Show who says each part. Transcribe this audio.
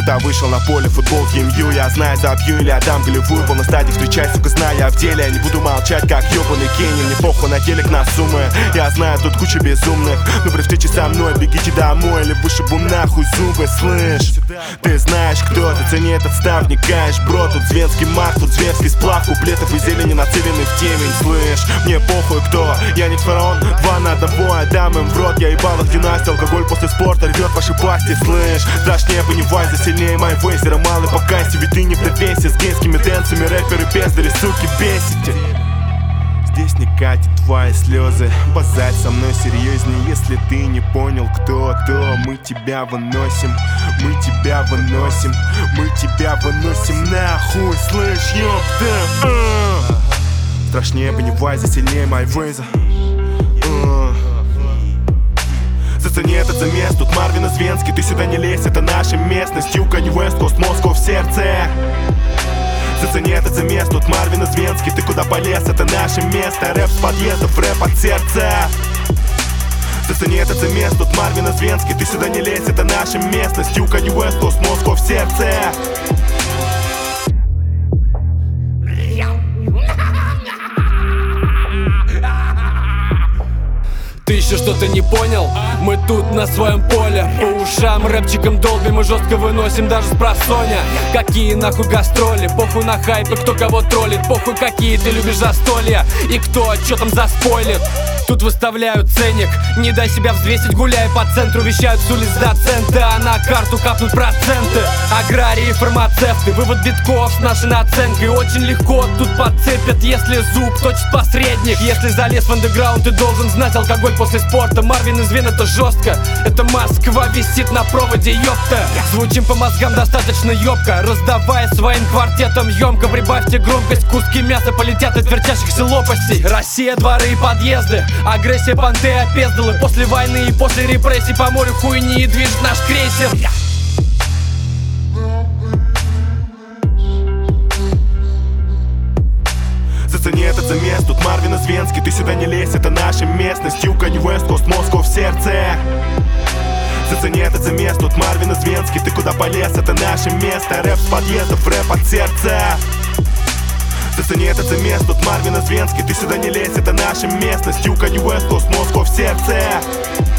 Speaker 1: когда вышел на поле, футболки МЮ. Я знаю, забью или отдам голевую. Пол на стадии встречай, сука, зная в деле. Я не буду молчать, как ёбаный Кенни. Мне похуй на телек, на суммы. Я знаю, тут куча безумных, но при встрече со мной бегите домой или вышибу нахуй зубы, слышь. Ты знаешь, кто ты, цени этот став, не каешь, бро. Тут зверский мах, тут зверский сплав, куплетов и зелени нацелены в темень, слышь. Мне похуй кто, я не фараон, 2 на 1, отдам им в рот. Я ебал их династию, алкоголь после спорта рвет ваши пасти, слышь. Страшнее поневай, засильнее май вейзера, малый по касте, ведь ты не в довесе. С гейскими дэнсами рэперы бездари, суки, бесите. Здесь не катит твои слезы. Базарь со мной серьезнее, если ты не понял, кто. Мы тебя выносим, мы тебя выносим, мы тебя выносим нахуй, слышь, ёпта. Страшнее поневай, сильнее май вейза. Зацени этот замес, тут Марвин из Венский. Ты сюда не лезь, это наша местность. Юка, не West Coast, Москва в сердце. Зацени этот замес, тут Марвин из Венский. Ты куда полез, это наше место. Рэп с подъездов, рэп от сердца. Зацени этот замес, тут Марвин из Венский. Ты сюда не лезь, это наша местность. Юка, не West Coast, Москва в сердце.
Speaker 2: Ты еще что-то не понял? Мы тут на своем поле. По ушам рэпчиком долбим и жестко выносим даже с просоня. Какие нахуй гастроли? Похуй на хайпе, кто кого троллит. Похуй какие ты любишь застолья. И кто чё там заспойлит. Тут выставляют ценник, не дай себя взвесить, гуляя по центру. Вещают с улиц доценты, а на карту капнут проценты. Аграрии, фармацевты, вывод битков с нашей наценкой. Очень легко тут подцепят, если зуб точит посредник. Если залез в андеграунд, ты должен знать алкоголь после спорта. Марвин из Вен, это жестко, это Москва висит на проводе, ёпта. Звучим по мозгам достаточно ёбко, раздавая своим квартетом ёмко. Прибавьте громкость, куски мяса полетят от вертящихся лопастей. Россия, дворы и подъезды, агрессия, понты, опездалы. После войны и после репрессий по морю хуйни и движет наш крейсер.
Speaker 1: Зацени этот замес, тут Марвин из Венский. Ты сюда не лезь, это наша местность. Юка, не West Coast, Москва в сердце. Зацени этот замес, тут Марвин из Венский. Ты куда полез, это наше место. Рэп с подъездов, рэп от сердца. Зацени этот замес, тут Марвин из Венский. Ты сюда не лезь, это наша местность. Юка, не West Coast, Москва в сердце.